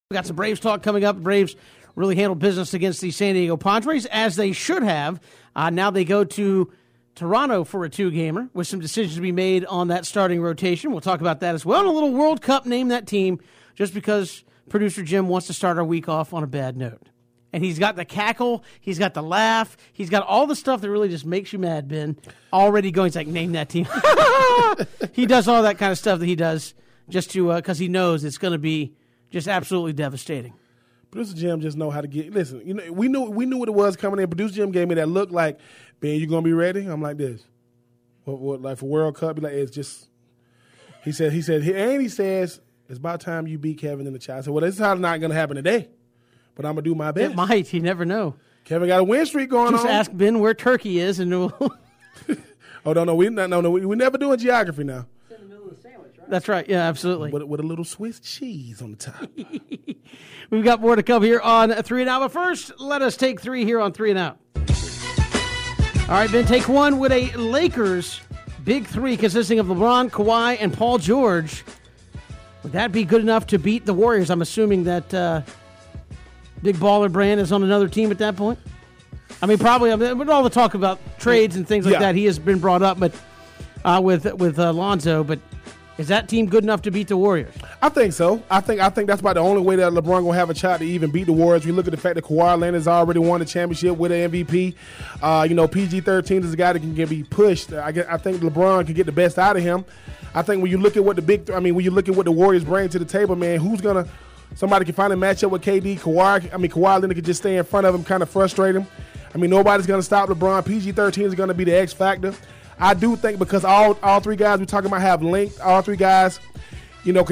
We got some Braves talk coming up. The Braves really handled business against the San Diego Padres, as they should have. Now they go to Toronto for a two-gamer with some decisions to be made on that starting rotation. We'll talk about that as well. And a little World Cup, name that team, just because producer Jim wants to start our week off on a bad note. And he's got the cackle, he's got the laugh, he's got all the stuff that really just makes you mad, Ben. Already going, he's like, name that team. He does all that kind of stuff that he does just to because he knows it's going to be just absolutely devastating. Producer Jim just know how to get. Listen, you know, we knew what it was coming in. Producer Jim gave me that look like, Ben, you gonna be ready? I'm like this. What like for World Cup? Be like, it's just. He said, and he says it's about time you beat Kevin in the chat. I said, well, this is not gonna happen today, but I'm gonna do my best. It might. You never know. Kevin got a win streak going on. Just ask Ben where Turkey is, and we'll. Oh no, we're never doing geography now. That's right. Yeah, absolutely. With a little Swiss cheese on the top. We've got more to come here on 3 and Out. But first, let us take 3 here on 3 and Out. All right, Ben, take 1 with a Lakers big 3 consisting of LeBron, Kawhi, and Paul George. Would that be good enough to beat the Warriors? I'm assuming that Big Baller Brand is on another team at that point. I mean, probably. With all the talk about trades and things like that, he has been brought up, but with Lonzo, but. Is that team good enough to beat the Warriors? I think so. I think that's about the only way that LeBron gonna have a shot to even beat the Warriors. We look at the fact that Kawhi Leonard has already won the championship with an MVP. PG-13 is a guy that can be pushed. I think LeBron can get the best out of him. I think when you look at what when you look at what the Warriors bring to the table, man, somebody can finally match up with KD. Kawhi Leonard can just stay in front of him, kind of frustrate him. Nobody's gonna stop LeBron. PG-13 is gonna be the X factor. I do think because all 3 guys we're talking about have length, all 3 guys, even though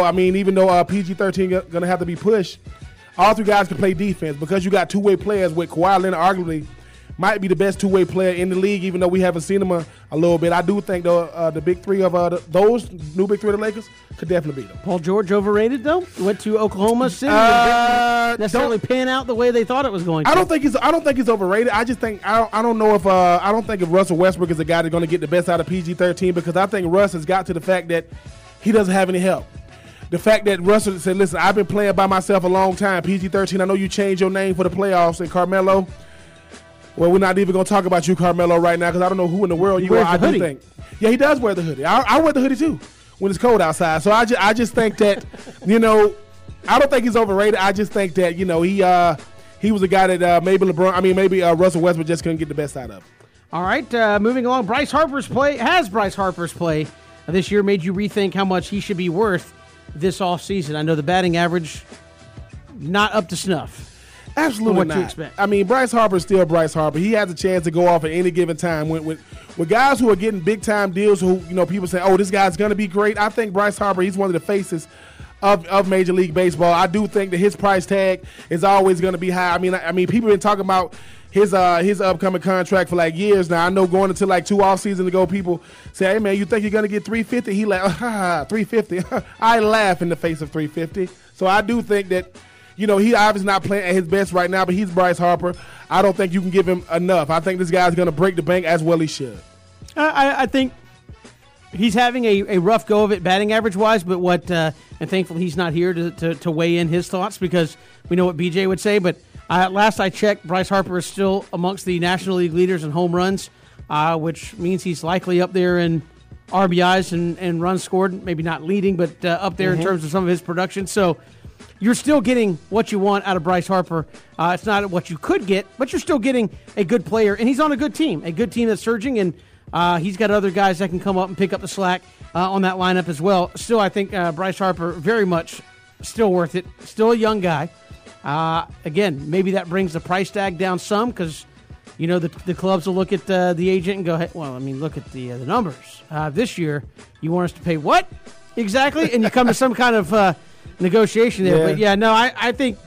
PG-13 gonna have to be pushed, all 3 guys can play defense because you got two-way players with Kawhi Leonard arguably might be the best two-way player in the league, even though we haven't seen him a little bit. I do think the big 3 of those new big 3 of the Lakers could definitely beat them. Paul George overrated though? Went to Oklahoma City. Didn't necessarily pan out the way they thought it was going to. I don't think he's overrated. I just think I don't think if Russell Westbrook is the guy that's going to get the best out of PG-13 because I think Russ has got to the fact that he doesn't have any help. The fact that Russell said, "Listen, I've been playing by myself a long time. PG-13, I know you changed your name for the playoffs, and Carmelo." Well, we're not even going to talk about you, Carmelo, right now because I don't know who in the world you are. I do think. Yeah, he does wear the hoodie. I wear the hoodie too when it's cold outside. So I just think that, I don't think he's overrated. I just think that, he was a guy that maybe Russell Westbrook just couldn't get the best out of. All right, moving along. Bryce Harper's play this year made you rethink how much he should be worth this offseason? I know the batting average, not up to snuff. Absolutely what not. You expect. Bryce Harper is still Bryce Harper. He has a chance to go off at any given time. With guys who are getting big-time deals who, people say, oh, this guy's going to be great. I think Bryce Harper, he's one of the faces of Major League Baseball. I do think that his price tag is always going to be high. People have been talking about his upcoming contract for like years now. I know going into like 2 off seasons ago, people say, hey, man, you think you're going to get $350? He like, $350. I laugh in the face of $350. So I do think that, he obviously not playing at his best right now, but he's Bryce Harper. I don't think you can give him enough. I think this guy's going to break the bank as well he should. I think he's having a rough go of it batting average-wise, but and thankfully he's not here to weigh in his thoughts because we know what BJ would say. But last I checked, Bryce Harper is still amongst the National League leaders in home runs, which means he's likely up there in RBIs and runs scored, maybe not leading, but up there in terms of some of his production. So you're still getting what you want out of Bryce Harper. It's not what you could get, but you're still getting a good player, and he's on a good team that's surging, and he's got other guys that can come up and pick up the slack on that lineup as well. Still, I think Bryce Harper very much still worth it. Still a young guy. Again, maybe that brings the price tag down some because, the clubs will look at the agent and go, hey, look at the numbers. This year, you want us to pay what exactly? And you come to some kind of negotiation there. Yeah. But, I think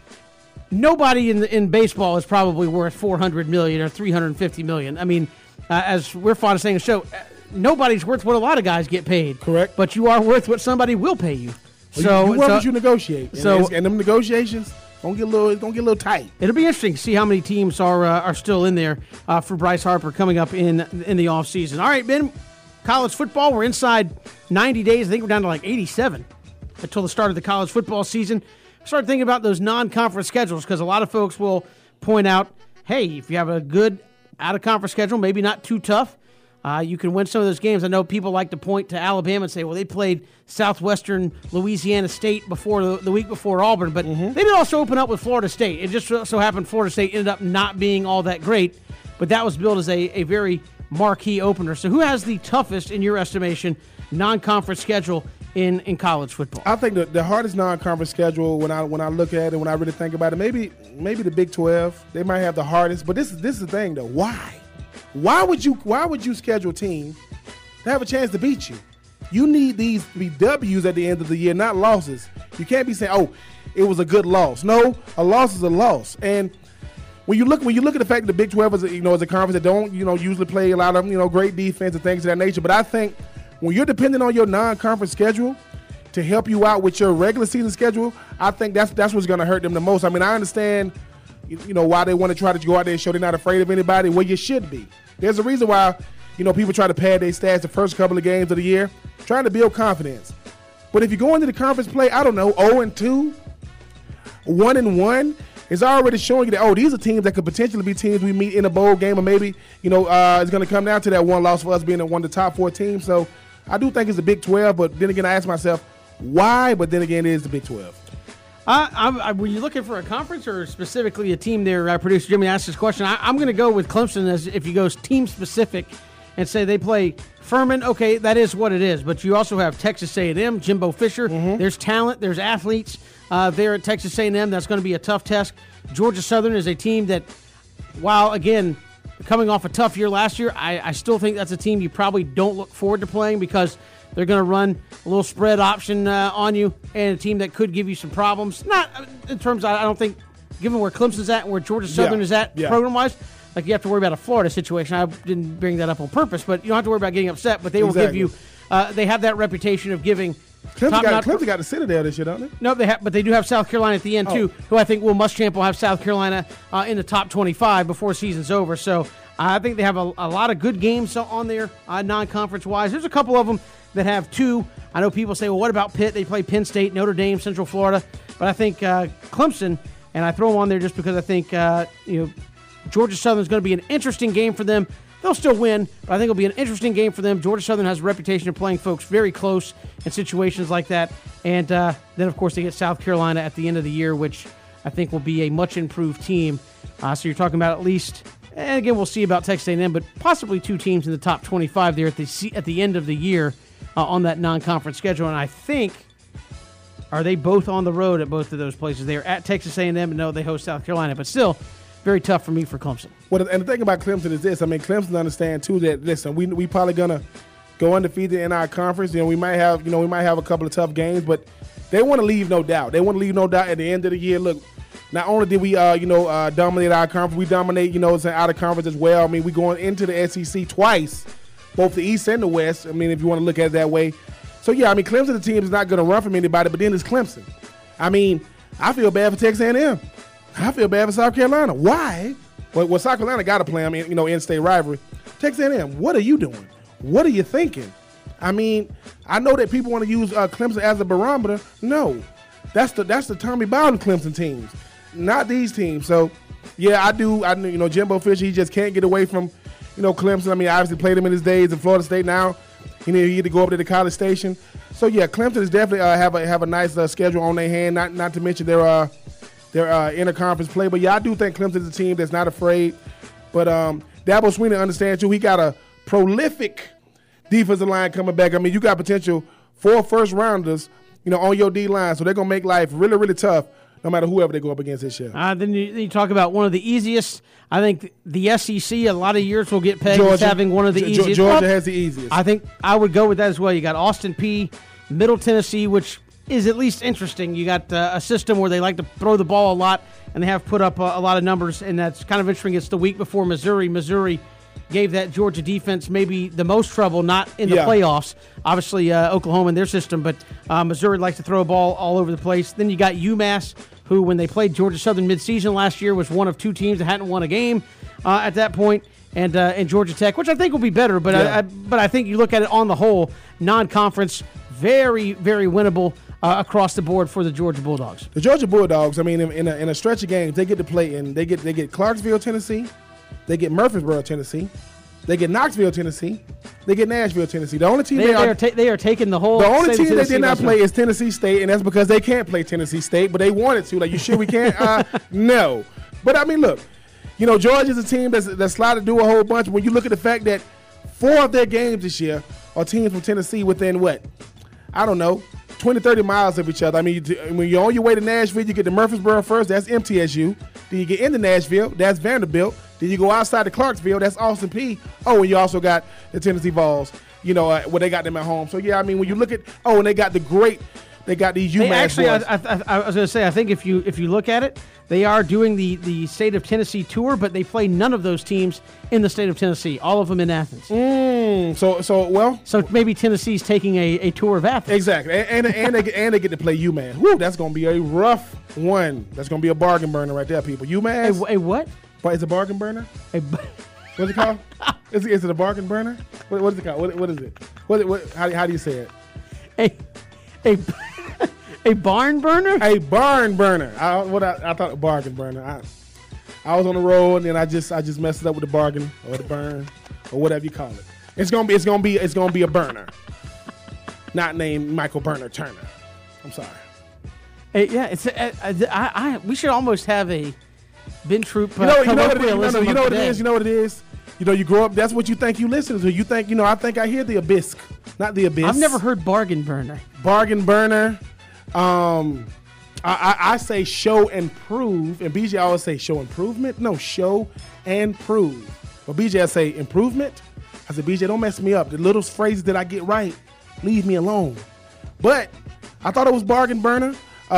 nobody in baseball is probably worth $400 million or $350 million. As we're fond of saying on the show, nobody's worth what a lot of guys get paid. Correct. But you are worth what somebody will pay you. You work what you negotiate. And them negotiations it's gonna get a little tight. It'll be interesting to see how many teams are still in there for Bryce Harper coming up in the offseason. All right, Ben, college football, we're inside 90 days. I think we're down to like 87 until the start of the college football season. started thinking about those non-conference schedules because a lot of folks will point out, hey, if you have a good out-of-conference schedule, maybe not too tough, you can win some of those games. I know people like to point to Alabama and say, well, they played Southwestern Louisiana State before the week before Auburn, but they did also open up with Florida State. It just so happened Florida State ended up not being all that great, but that was billed as a very marquee opener. So who has the toughest, in your estimation, non-conference schedule in college football? I think the hardest non-conference schedule when I look at it, when I really think about it, maybe the Big 12. They might have the hardest, but this is the thing though. Why? Why would you schedule a team to have a chance to beat you? You need these to be W's at the end of the year, not losses. You can't be saying, "Oh, it was a good loss." No, a loss is a loss. And when you look at the fact that the Big 12 is a conference that don't usually play a lot of great defense and things of that nature, but I think when you're dependent on your non-conference schedule to help you out with your regular season schedule, I think that's what's going to hurt them the most. I mean, I understand why they want to try to go out there and show they're not afraid of anybody. Well, you should be. There's a reason why people try to pad their stats the first couple of games of the year, trying to build confidence. But if you go into the conference play, I don't know, 0-2, 1-1, it's already showing you that, these are teams that could potentially be teams we meet in a bowl game, or maybe it's going to come down to that one loss for us being one of the top 4 teams. So I do think it's the Big 12, but then again, I ask myself why. But then again, it is the Big 12. Were you looking for a conference or specifically a team there? Producer Jimmy asked this question. I'm going to go with Clemson as if you go team specific and say they play Furman. Okay, that is what it is. But you also have Texas A&M, Jimbo Fisher. There's talent. There's athletes there at Texas A&M. That's going to be a tough test. Georgia Southern is a team that, while, again, coming off a tough year last year, I still think that's a team you probably don't look forward to playing because they're going to run a little spread option on you, and a team that could give you some problems. Not in terms of, I don't think, given where Clemson's at and where Georgia Southern is at program-wise, like you have to worry about a Florida situation. I didn't bring that up on purpose, but you don't have to worry about getting upset. But they will give you they have that reputation of giving Clemson got the Citadel this year, don't they? No, but they do have South Carolina at the end, too, who I think Will Muschamp will have South Carolina in the top 25 before season's over. So I think they have a lot of good games on there non-conference-wise. There's a couple of them that have 2. I know people say, well, what about Pitt? They play Penn State, Notre Dame, Central Florida. But I think Clemson, and I throw them on there just because I think Georgia Southern is going to be an interesting game for them. They'll still win, but I think it'll be an interesting game for them. Georgia Southern has a reputation of playing folks very close in situations like that. And then, of course, they get South Carolina at the end of the year, which I think will be a much improved team. So you're talking about at least, and again, we'll see about Texas A&M, but possibly 2 teams in the top 25 there at the end of the year on that non-conference schedule. And I think, are they both on the road at both of those places? They're at Texas A&M, and no, they host South Carolina, but still very tough for me for Clemson. Well, and the thing about Clemson is this. I mean, Clemson understand too that, listen, we probably gonna go undefeated in our conference. We might have a couple of tough games, but they want to leave no doubt. They want to leave no doubt at the end of the year. Look, not only did we dominate our conference, we dominate out of conference as well. I mean, we going into the SEC twice, both the East and the West. I mean, if you want to look at it that way. So yeah, I mean, Clemson, the team is not going to run from anybody, but then it's Clemson. I mean, I feel bad for Texas A&M. I feel bad for South Carolina. Why? Well, South Carolina got to play them in-state rivalry. Texas A&M, what are you doing? What are you thinking? I mean, I know that people want to use Clemson as a barometer. No, that's the Tommy Bowden Clemson teams, not these teams. So, yeah, I do. Jimbo Fisher, he just can't get away from, Clemson. I mean, I obviously played him in his days in Florida State. Now, he had to go up to the College Station. So, yeah, Clemson is definitely have a nice schedule on their hand. Not to mention their interconference play. But, yeah, I do think Clemson is a team that's not afraid. But Dabo Swinney understands, too. He got a prolific defensive line coming back. I mean, you got potential 4 first-rounders, on your D-line. So they're going to make life really, really tough no matter whoever they go up against this year. Then you talk about one of the easiest. I think the SEC, a lot of years will get pegged as having one of the easiest. Georgia has the easiest. I think I would go with that as well. You got Austin Peay, Middle Tennessee, which is at least interesting. You got a system where they like to throw the ball a lot, and they have put up a lot of numbers, and that's kind of interesting. It's the week before Missouri. Missouri gave that Georgia defense maybe the most trouble, not in the playoffs. Obviously, Oklahoma in their system, but Missouri likes to throw a ball all over the place. Then you got UMass, who, when they played Georgia Southern midseason last year, was one of 2 teams that hadn't won a game at that point, and Georgia Tech, which I think will be better, but I think you look at it on the whole, non-conference, very, very winnable across the board for the Georgia Bulldogs. The Georgia Bulldogs, I mean, in a stretch of games, they get to play in. They get Clarksville, Tennessee. They get Murfreesboro, Tennessee. They get Knoxville, Tennessee. They get Nashville, Tennessee. The only team they are taking the whole. The only team they did not play is Tennessee State, and that's because they can't play Tennessee State, but they wanted to. Like, you sure we can't? No. But I mean, look, Georgia's a team that's slotted to do a whole bunch. When you look at the fact that 4 of their games this year are teams from Tennessee within what? I don't know, 20, 30 miles of each other. I mean, when you're on your way to Nashville, you get to Murfreesboro first. That's MTSU. Then you get into Nashville. That's Vanderbilt. Then you go outside to Clarksville. That's Austin Peay. Oh, and you also got the Tennessee Vols, where they got them at home. So, yeah, I mean, when you look at – and they got these UMass boys. I was going to say, I think if you look at it, they are doing the state of Tennessee tour, but they play none of those teams in the state of Tennessee. All of them in Athens. So maybe Tennessee's taking a tour of Athens. Exactly, and they get to play UMass. Woo, that's going to be a rough one. That's going to be a bargain burner right there, people. UMass. A what? But it's a bargain burner. What's it called? Is it a bargain burner? What is it called? What is it? How do you say it? A barn burner? A barn burner. I thought a bargain burner. I was on the road and then I just messed it up with the bargain or the burn or whatever you call it. It's gonna be a burner, not named Michael Burner Turner. I'm sorry. We should almost have a Ben Troop. You know what it is. You grow up. That's what you think you listen to. You think I think I hear the abyss, not the abyss. I've never heard bargain burner. Bargain burner. I say show and prove, and BJ always say show improvement. No, show and prove. But BJ I say improvement. I said, BJ, don't mess me up. The little phrases that I get right, leave me alone. But I thought it was bargain burner.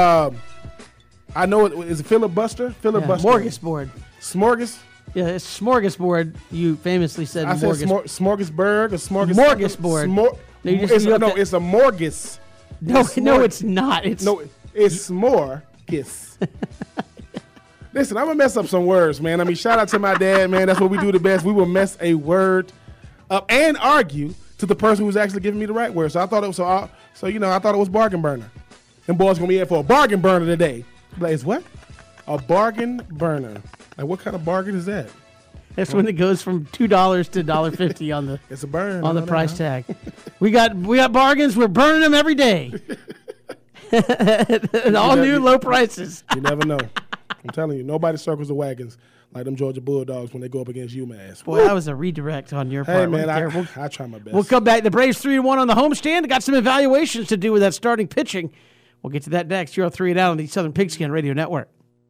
I know it is a filibuster. Smorgasbord. Smorgas. Yeah, it's smorgasbord. You famously said I said smorgasburg or smorgasbord. It's a morgus. No, it's not. It's smorgas. Listen, I'm gonna mess up some words, man. I mean, shout out to my dad, man. That's what we do the best. We will mess a word up and argue to the person who's actually giving me the right word. So I thought it was I thought it was bargain burner. Them boys gonna be in for a bargain burner today. Like, it's what? A bargain burner. Like, what kind of bargain is that? That's when it goes from $2 to $1.50 on the it's a burn on the price tag. We got bargains. We're burning them every day. All new low prices. You never know. I'm telling you, nobody circles the wagons like them Georgia Bulldogs when they go up against UMass. Boy, that was a redirect on your part. Hey, man, I try my best. We'll come back. The Braves 3-1 on the homestand. Got some evaluations to do with that starting pitching. We'll get to that next. You're 3 and out on the Southern Pigskin Radio Network.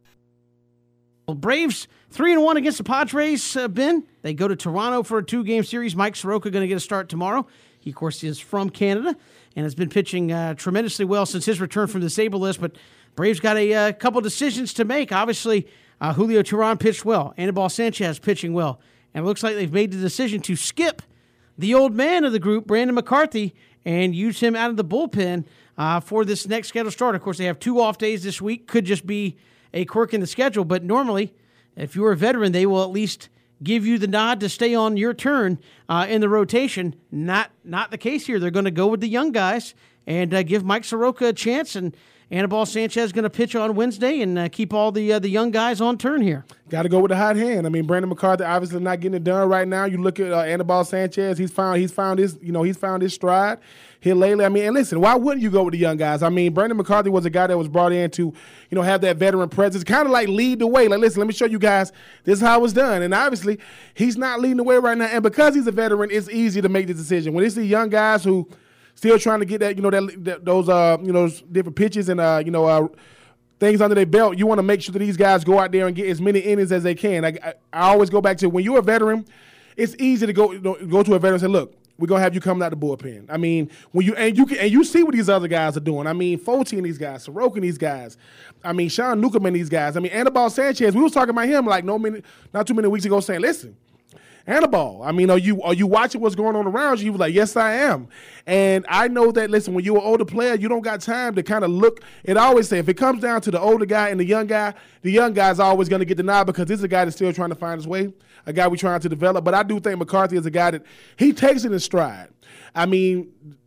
Well, Braves 3-1 against the Padres, Ben. They go to Toronto for a 2-game series. Mike Soroka going to get a start tomorrow. He, of course, is from Canada and has been pitching tremendously well since his return from the Disabled list. But Braves got a couple decisions to make. Obviously, Julio Teheran pitched well. Anibal Sanchez pitching well. And it looks like they've made the decision to skip the old man of the group, Brandon McCarthy, and use him out of the bullpen for this next scheduled start. Of course, they have 2 off days this week. Could just be a quirk in the schedule, but normally, if you're a veteran, they will at least give you the nod to stay on your turn in the rotation. Not the case here. They're going to go with the young guys and give Mike Soroka a chance, and Anibal Sanchez is going to pitch on Wednesday and keep all the young guys on turn here. Got to go with the hot hand. I mean, Brandon McCarthy obviously not getting it done right now. You look at Anibal Sanchez; he's found his stride here lately. I mean, and listen, why wouldn't you go with the young guys? I mean, Brandon McCarthy was a guy that was brought in to, have that veteran presence, kind of like lead the way. Like, listen, let me show you guys this is how it was done. And obviously, he's not leading the way right now. And because he's a veteran, it's easy to make the decision. When it's the young guys who still trying to get that, those different pitches and things under their belt, you want to make sure that these guys go out there and get as many innings as they can. I always go back to when you're a veteran, it's easy to go to a veteran and say, look, we're gonna have you coming out the bullpen. I mean, when you see what these other guys are doing. I mean, Fote and these guys, Soroka and these guys. I mean, Sean Newcomb and these guys. I mean, Anibal Sanchez. We was talking about him like not too many weeks ago, saying, listen, Anibal, I mean, are you watching what's going on around you? He was like, yes, I am. And I know that, listen, when you're an older player, you don't got time to kind of look. It always say, if it comes down to the older guy and the young guy's always going to get the nod because this is a guy that's still trying to find his way, a guy we're trying to develop. But I do think McCarthy is a guy that he takes it in stride. I mean,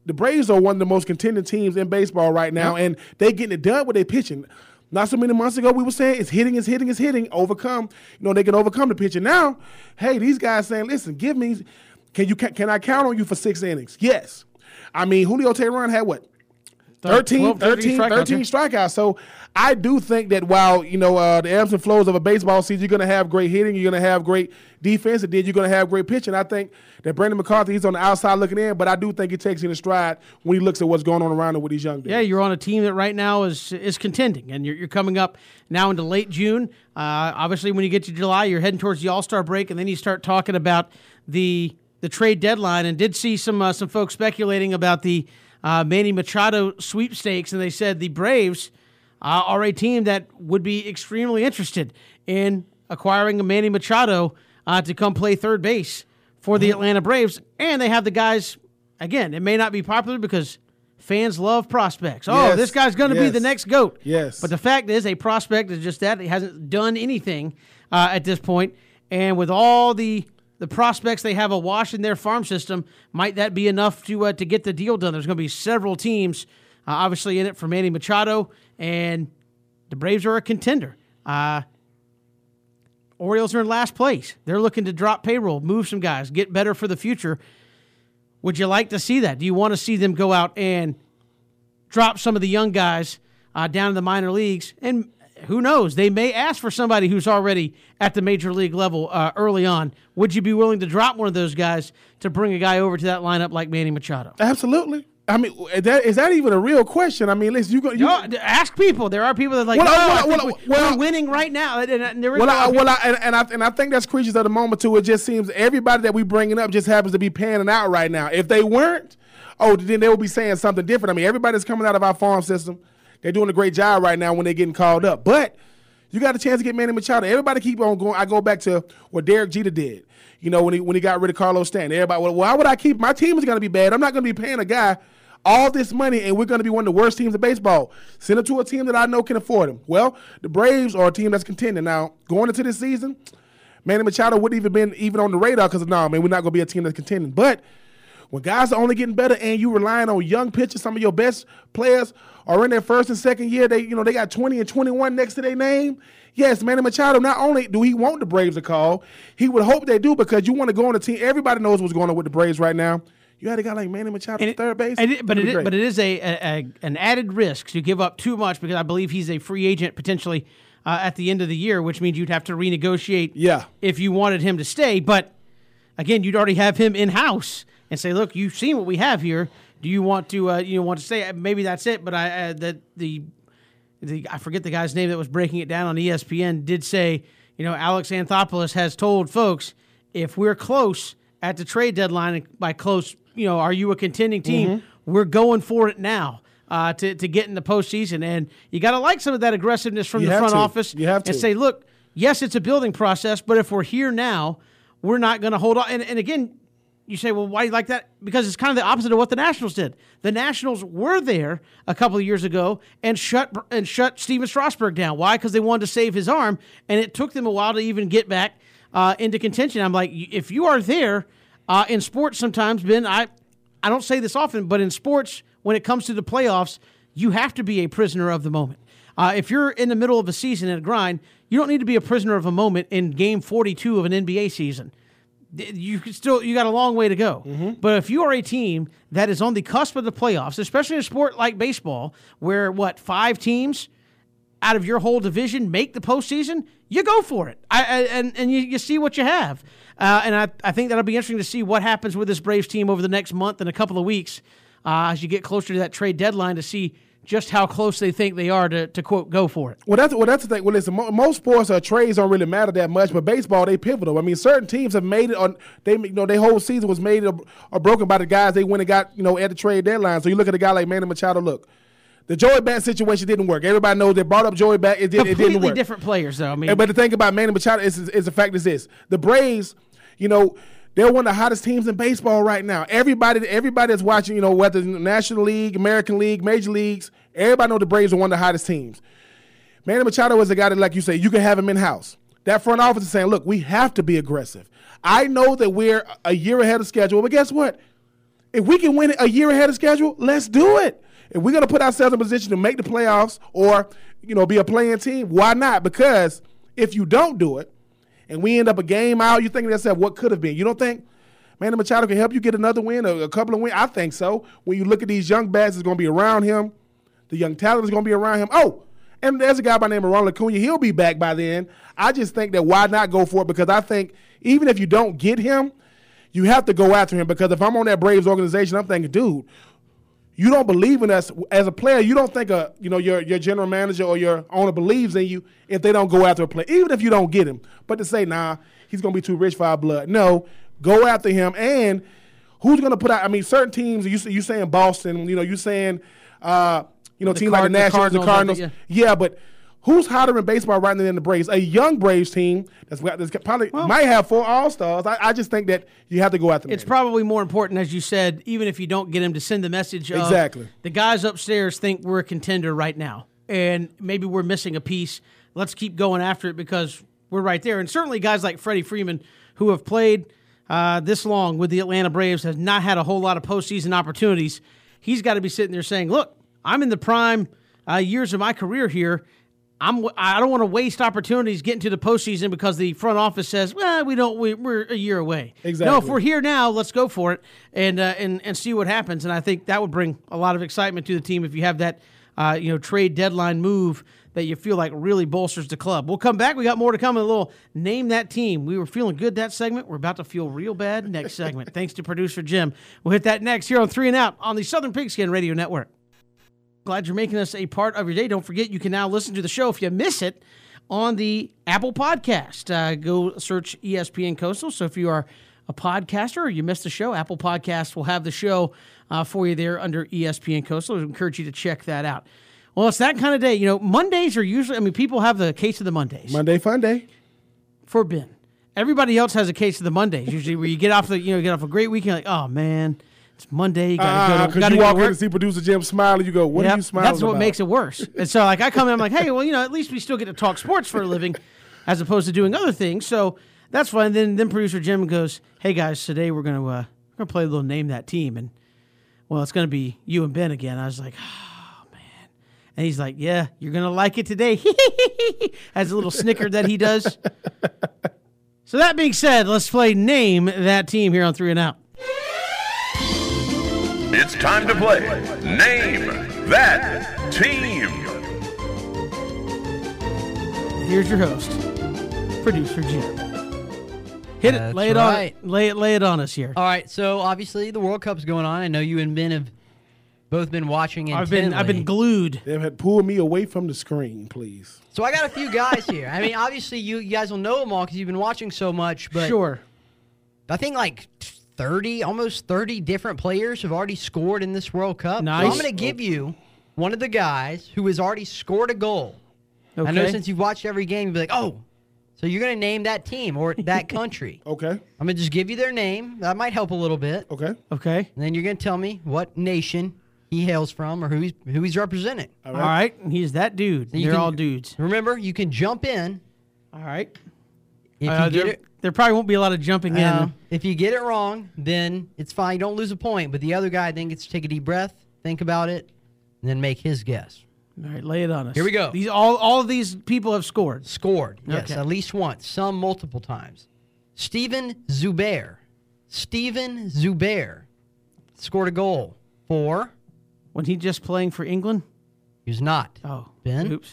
the Braves are one of the most contending teams in baseball right now, and they getting it done with their pitching. Not so many months ago, we were saying it's hitting, overcome. They can overcome the pitching. Now, hey, these guys saying, listen, can I count on you for 6 innings? Yes. I mean, Julio Teheran had what? 13 strikeouts. So I do think that while, the ebbs and flows of a baseball season, you're going to have great hitting, you're going to have great defense, and then you're going to have great pitching. I think that Brandon McCarthy, he's on the outside looking in, but I do think he takes it in stride when he looks at what's going on around him with these young dudes. Yeah, you're on a team that right now is contending, and you're coming up now into late June. Obviously, when you get to July, you're heading towards the All-Star break, and then you start talking about the trade deadline, and did see some folks speculating about the Manny Machado sweepstakes, and they said the Braves are a team that would be extremely interested in acquiring a Manny Machado to come play third base for the Atlanta Braves. And they have the guys, again, it may not be popular because fans love prospects. Oh, this guy's going to be the next GOAT. Yes. But the fact is, a prospect is just that. He hasn't done anything at this point. And with all the prospects they have awash in their farm system, might that be enough to get the deal done? There's going to be several teams obviously in it for Manny Machado, and the Braves are a contender. Orioles are in last place. They're looking to drop payroll, move some guys, get better for the future. Would you like to see that? Do you want to see them go out and drop some of the young guys down in the minor leagues? And who knows? They may ask for somebody who's already at the major league level early on. Would you be willing to drop one of those guys to bring a guy over to that lineup like Manny Machado? Absolutely. I mean, is that even a real question? I mean, listen, ask people. There are people that are like, we're winning right now. And I think that's creatures of the moment too. It just seems everybody that we bringing up just happens to be panning out right now. If they weren't, then they would be saying something different. I mean, everybody's coming out of our farm system. They're doing a great job right now when they're getting called up. But you got a chance to get Manny Machado. Everybody keep on going. I go back to what Derek Jeter did. When he got rid of Carlos Stanton. Everybody, why would I keep? My team is going to be bad. I'm not going to be paying a guy all this money, and we're going to be one of the worst teams in baseball. Send him to a team that I know can afford him. Well, the Braves are a team that's contending. Now, going into this season, Manny Machado wouldn't even been even on the radar because, we're not going to be a team that's contending. But when guys are only getting better and you relying on young pitchers, some of your best players are in their first and second year, they got 20 and 21 next to their name. Yes, Manny Machado, not only do he want the Braves to call, he would hope they do because you want to go on the team. Everybody knows what's going on with the Braves right now. You had a guy like Manny Machado at third base. But it is an added risk to give up too much because I believe he's a free agent potentially at the end of the year, which means you'd have to renegotiate if you wanted him to stay. But, again, you'd already have him in-house and say, look, you've seen what we have here. Do you want to stay? Maybe that's it. But I forget the guy's name that was breaking it down on ESPN did say, Alex Anthopoulos has told folks, if we're close at the trade deadline, and by close, are you a contending team? Mm-hmm. We're going for it now to get in the postseason. And you got to like some of that aggressiveness from the front office. You have to. And say, look, yes, it's a building process, but if we're here now, we're not going to hold on. And again, you say, well, why do you like that? Because it's kind of the opposite of what the Nationals did. The Nationals were there a couple of years ago and shut Steven Strasburg down. Why? Because they wanted to save his arm, and it took them a while to even get back into contention. I'm like, if you are there in sports sometimes, Ben, I don't say this often, but in sports, when it comes to the playoffs, you have to be a prisoner of the moment. If you're in the middle of a season and a grind, you don't need to be a prisoner of a moment in game 42 of an NBA season. You got a long way to go. Mm-hmm. But if you are a team that is on the cusp of the playoffs, especially in a sport like baseball, where 5 teams out of your whole division make the postseason, you go for it. And you see what you have. And I think that'll be interesting to see what happens with this Braves team over the next month and a couple of weeks as you get closer to that trade deadline to see just how close they think they are to quote, go for it. Well, that's the thing. Well, listen, most sports trades don't really matter that much, but baseball, they pivotal. I mean, certain teams have made it their whole season was made or broken by the guys they went and got, at the trade deadline. So you look at a guy like Manny Machado, look. The Joey Bat situation didn't work. Everybody knows they brought up Joey Bat. It didn't work. Completely different players, though. I mean, but the thing about Manny Machado is the fact is this. The Braves, they're one of the hottest teams in baseball right now. Everybody that's watching, whether National League, American League, Major Leagues, everybody knows the Braves are one of the hottest teams. Manny Machado is a guy that, like you say, you can have him in-house. That front office is saying, look, we have to be aggressive. I know that we're a year ahead of schedule, but guess what? If we can win it a year ahead of schedule, let's do it. If we're going to put ourselves in a position to make the playoffs or, be a playing team, why not? Because if you don't do it and we end up a game out, you're thinking to yourself, what could have been? You don't think Manny Machado can help you get another win, a couple of wins? I think so. When you look at these young bats that's going to be around him, the young talent is going to be around him. Oh, and there's a guy by the name of Ronald Acuna. He'll be back by then. I just think that why not go for it? Because I think even if you don't get him, you have to go after him. Because if I'm on that Braves organization, I'm thinking, dude, you don't believe in us as a player. You don't think your general manager or your owner believes in you if they don't go after a player, even if you don't get him. But to say, nah, he's going to be too rich for our blood. No, go after him. And who's going to put out? I mean, certain teams. You saying Boston? You saying teams like the Nationals, the Cardinals. Yeah, but who's hotter in baseball right now than the Braves? A young Braves team that's probably might have 4 All-Stars. I just think that you have to go after them. It's probably more important, as you said, even if you don't get him, to send the message of exactly. The guys upstairs think we're a contender right now, and maybe we're missing a piece. Let's keep going after it because we're right there. And certainly guys like Freddie Freeman, who have played this long with the Atlanta Braves, has not had a whole lot of postseason opportunities. He's got to be sitting there saying, look, I'm in the prime years of my career here. I don't want to waste opportunities getting to the postseason because the front office says, well, we're a year away. Exactly. No, if we're here now, let's go for it and see what happens. And I think that would bring a lot of excitement to the team if you have that trade deadline move that you feel like really bolsters the club. We'll come back. We got more to come. A little Name That Team. We were feeling good that segment. We're about to feel real bad next segment. Thanks to producer Jim. We'll hit that next here on 3 and Out on the Southern Pigskin Radio Network. Glad you're making us a part of your day. Don't forget, you can now listen to the show if you miss it on the Apple Podcast. Go search ESPN Coastal. So if you are a podcaster or you missed the show, Apple Podcast will have the show for you there under ESPN Coastal. I encourage you to check that out. Well, it's that kind of day. Mondays are usually, people have the case of the Mondays. Monday Fun Day. For Ben. Everybody else has a case of the Mondays, usually where you get off a great weekend, like, oh, man. It's Monday. You gotta go. Because you walk in and see producer Jim smiling, you go, "What are you smiling That's what about?" makes it worse. And so, I come in, I'm like, "Hey, well, at least we still get to talk sports for a living, as opposed to doing other things." So that's fine. Then producer Jim goes, "Hey guys, today we're gonna play a little Name That Team, and it's gonna be you and Ben again." I was like, "Oh man," and he's like, "Yeah, you're gonna like it today." Has a little snicker that he does. So that being said, let's play Name That Team here on 3 and Out. It's time to play Name That Team. Here's your host, producer Jim. Hit it, lay it on, lay it on us here. All right, so obviously the World Cup's going on. I know you and Ben have both been watching intently. I've been glued. They had pulled me away from the screen, please. So I got a few guys here. I mean, obviously you guys will know them all because you've been watching so much. But sure. I think almost 30 different players have already scored in this World Cup. Nice. So I'm going to give you one of the guys who has already scored a goal. Okay. I know since you've watched every game, you'll be like, oh, so you're going to name that team or that country. Okay. I'm going to just give you their name. That might help a little bit. Okay. Okay. And then you're going to tell me what nation he hails from or who he's representing. All right. He's that dude. They're all dudes. Remember, you can jump in. All right. If you get it, there probably won't be a lot of jumping in. If you get it wrong, then it's fine. You don't lose a point. But the other guy then gets to take a deep breath, think about it, and then make his guess. All right, lay it on us. Here we go. All of these people have scored. Scored, yes, Okay. at least once. Some multiple times. Steven Zubair. Steven Zubair scored a goal for... When he just playing for England? He was not. Oh. Ben? Oops.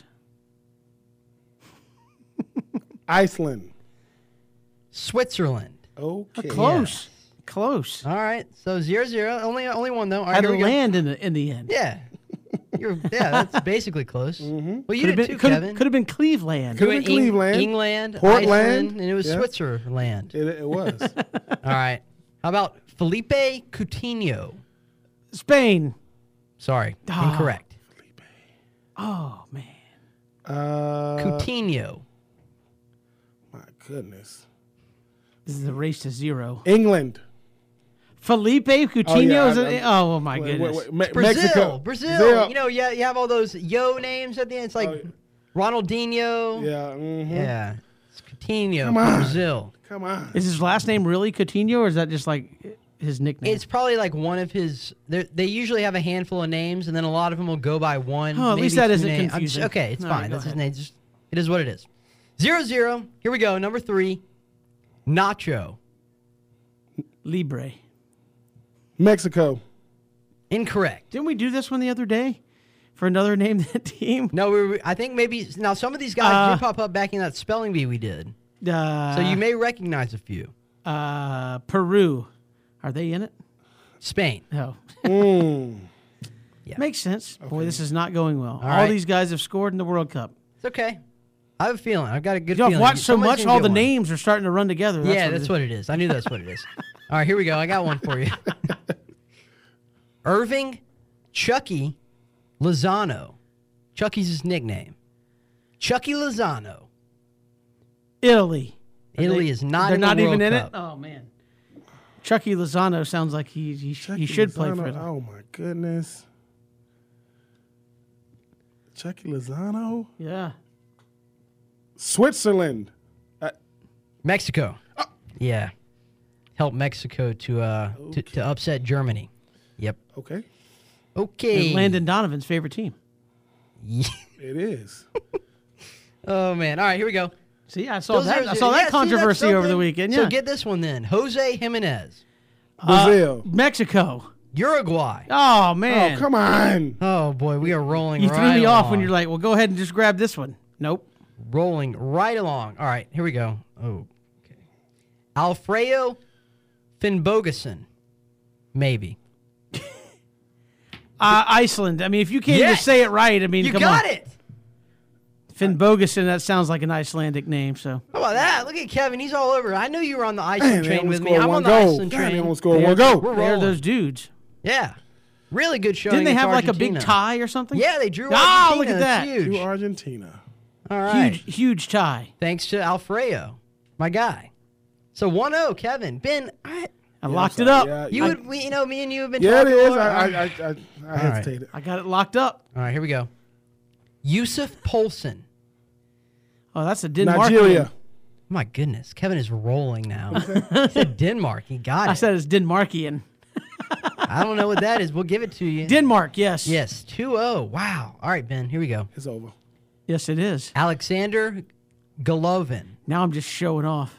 Iceland. Switzerland. Okay. Close. Close. All right, so 0-0. Only one, though. All right, Had here to we go. land in the end. Yeah. That's basically close. Mm-hmm. Well, you did too, could Kevin. have been Cleveland. Could have been Cleveland. England, Portland. Iceland, and it was Yeah. Switzerland. It was. All right. How about Felipe Coutinho? Spain. Sorry, Ah. incorrect. Oh, man. Coutinho. My goodness. This is a race to 0. England. Felipe Coutinho yeah, is oh, my goodness. Brazil. Mexico. Brazil. You know, you have all those yo names at the end. It's like yeah. Ronaldinho. Yeah. Mm-hmm. Yeah. It's Coutinho Come from on. Brazil. Come on. Is his last name really Coutinho, or is that just like his nickname? It's probably like one of his. They usually have a handful of names, and then a lot of them will go by one. Oh, at maybe least that two isn't names. confusing. Okay, it's All fine. right, go That's his ahead. name. It is what it is. 0-0. Here we go. Number 3. Nacho. Libre. Mexico. Incorrect. Didn't we do this one the other day for another name that team? No, I think maybe now some of these guys did pop up back in that spelling bee we did, so you may recognize a few. Peru. Are they in it? Spain. No. Yeah. Makes sense. Boy, this is not going well. All right. these guys have scored in the World Cup. It's okay. I have a feeling. I've got a good Y'all feeling. have watched so Somebody's much, gonna all get the one. names are starting to run together. That's what it is. I knew that's what it is. All right, here we go. I got one for you. Irving Chucky Lozano. Chucky's his nickname. Chucky Lozano. Italy. Italy is not They're in the not even World in Cup. it? Oh, man. Chucky Lozano sounds like he should play for it. Oh my goodness. Chucky Lozano. Yeah. Switzerland. Mexico. Yeah. Help Mexico to upset Germany. Yep. Okay. Okay. And Landon Donovan's favorite team. Yeah. It is. Oh man. All right, here we go. See, I saw that. I Yeah, saw see, that that's controversy over the something. weekend. Yeah. So get this one then. Jose Jimenez. Brazil. Mexico. Uruguay. Oh, man. Oh, come on. Oh boy, we are rolling You right threw me off when along. you're like, well, go ahead and just grab this one. Nope. Rolling right along. All right, here we go. Oh, okay. Alfredo Finnbogason. Maybe. Iceland. I mean, if you can't even Yes! say it right, I mean, You come got on. it. Finn Bogason, that sounds like an Icelandic name, so. How about that? Look at Kevin. He's all over. I knew you were on the Damn, Iceland they train only with me. scored I'm one on the goal. Iceland Damn, they train. only scored one goal. We're They're rolling. those dudes. Yeah. Really good showing. Didn't they have against like a big Argentina. tie or something? Yeah, they drew Oh, Argentina. look at that. It's huge. To Argentina. All right. Huge tie. Thanks to Alfredo, my guy. So 1-0, Kevin. Ben, I locked it up. Yeah, me and you have been yeah, it talking. is. more. I hesitated. I got it locked up. All right, here we go. Yusuf Poulsen. Oh, that's a Denmark. Nigeria. My goodness, Kevin is rolling now. He said Denmark. He got it. I said it's Denmarkian. I don't know what that is. We'll give it to you. Denmark, yes. Yes, 2-0. Wow. All right, Ben, here we go. It's over. Yes, it is. Alexander Golovin. Now I'm just showing off.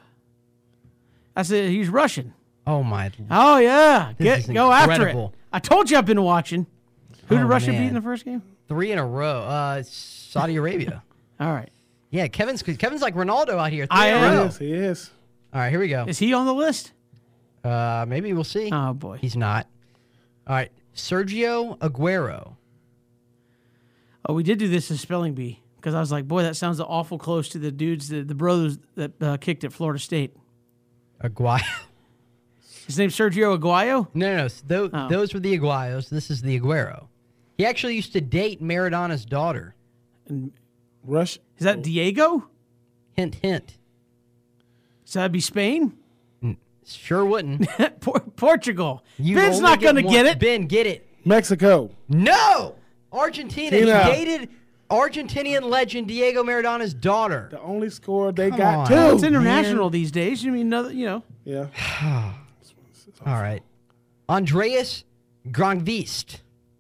I said he's Russian. Oh, my. Oh, yeah. This is Go after it. incredible. I told you I've been watching. Who did Oh, Russia man. beat in the first game? 3 in a row. Saudi Arabia. All right. Yeah, Kevin's like Ronaldo out here. 3 I in a am. row. Yes, he is. All right, here we go. Is he on the list? Maybe we'll see. Oh, boy. He's not. All right, Sergio Aguero. Oh, we did do this in Spelling Bee because I was like, boy, that sounds awful close to the dudes, the brothers that kicked at Florida State. Aguayo. His name's Sergio Aguayo? No. Oh. Those were the Aguayos. This is the Aguero. He actually used to date Maradona's daughter. Rush. Is that Diego? Hint, hint. So that'd be Spain? Sure wouldn't. Portugal. You Ben's only not going to one. get it. Ben, get it. Mexico. No! Argentina. Tina. He dated Argentinian legend Diego Maradona's daughter. The only score they Come got on. two. It's international these days. I mean, Yeah. All right. Andreas Granvist.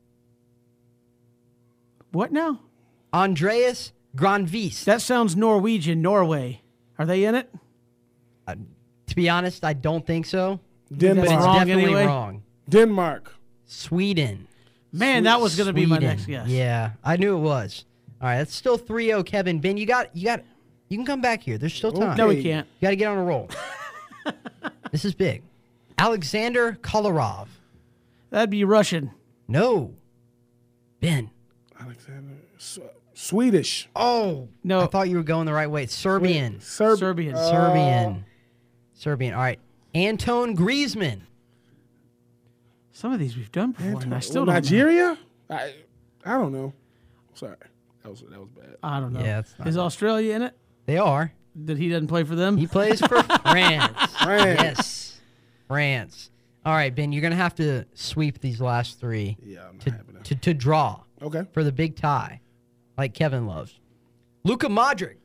What now? Andreas Granvist. That sounds Norwegian, Norway. Are they in it? To be honest, I don't think so. But Denmark. it's Wrong definitely anyway? wrong. Denmark. Sweden. Man, that was going to be my Sweden. next guess. Yeah, I knew it was. All right, that's still 3-0, Kevin. Ben, you can come back here. There's still time. No, Okay. we can't. You got to get on a roll. This is big. Alexander Kolarov. That'd be Russian. No. Ben. Alexander. Swedish. Oh. No. I thought you were going the right way. Serbian. Serbian. Serbian. All right. Anton Griezmann. Some of these we've done before, and I still don't know. Nigeria? I don't know. Sorry. That was bad. I don't know. Yeah, it's not Is bad. Australia in it? They are. That he doesn't play for them? He plays for France. France. Yes. France. All right, Ben, you're going to have to sweep these last 3 Yeah, I'm not happy to draw Okay. for the big tie, like Kevin loves. Luka Modric.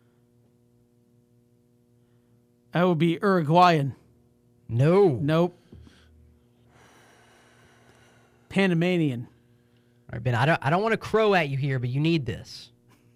That would be Uruguayan. No. Nope. Panamanian. All right, Ben, I don't want to crow at you here, but you need this.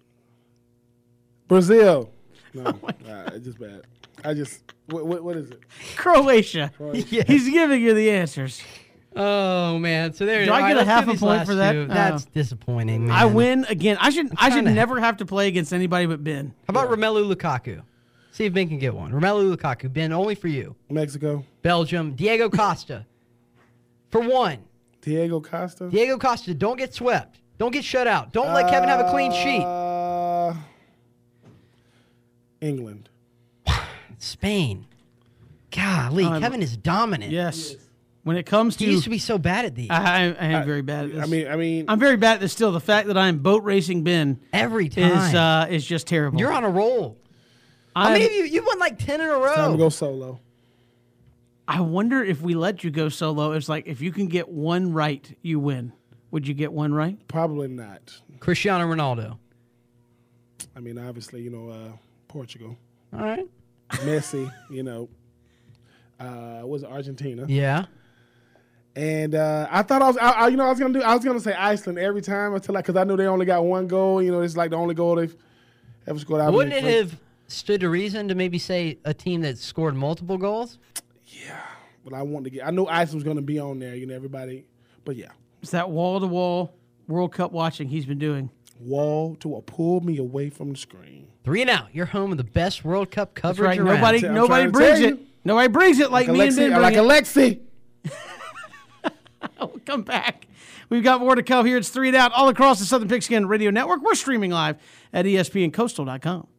Brazil. No, it's just bad. What is it? Croatia. Yes. He's giving you the answers. Oh man! So there. Do I all get a let's do half a these point last for that? two. That's disappointing. Man. I win again. I should trying to- never have to play against anybody but Ben. How about Romelu Lukaku? See if Ben can get one. Romelu Lukaku. Ben, only for you. Mexico. Belgium. Diego Costa. For one. Diego Costa. Diego Costa. Don't get swept. Don't get shut out. Don't let Kevin have a clean sheet. England. Spain. Golly, Kevin is dominant. Yes. When it comes to, He used to be so bad at these. I am very bad at this. I mean, I'm very bad at this still. The fact that I'm boat racing Ben Every time. is just terrible. You're on a roll. How I'm- many of you? You won like 10 in a row. time to go solo. I wonder if we let you go solo. It's like if you can get one right, you win. Would you get one right? Probably not. Cristiano Ronaldo. I mean, obviously, Portugal. All right. Messi, was it Argentina? Yeah. And I thought I was gonna say Iceland every time until because I knew they only got one goal. It's like the only goal they've ever scored. Out Wouldn't it have stood to reason to maybe say a team that scored multiple goals? But I knew Iceland was gonna be on there. Everybody. But yeah, It's that wall-to-wall World Cup watching he's been doing. wall to pull me away from the screen. 3 and out. You're home of the best World Cup That's coverage right. around. Nobody I'm trying to brings tell it. you. Nobody brings it like me and Ben. Like bring it. Alexi. We'll come back. We've got more to come here. It's 3 and Out all across the Southern Pigskin Radio Network. We're streaming live at ESPNCoastal.com.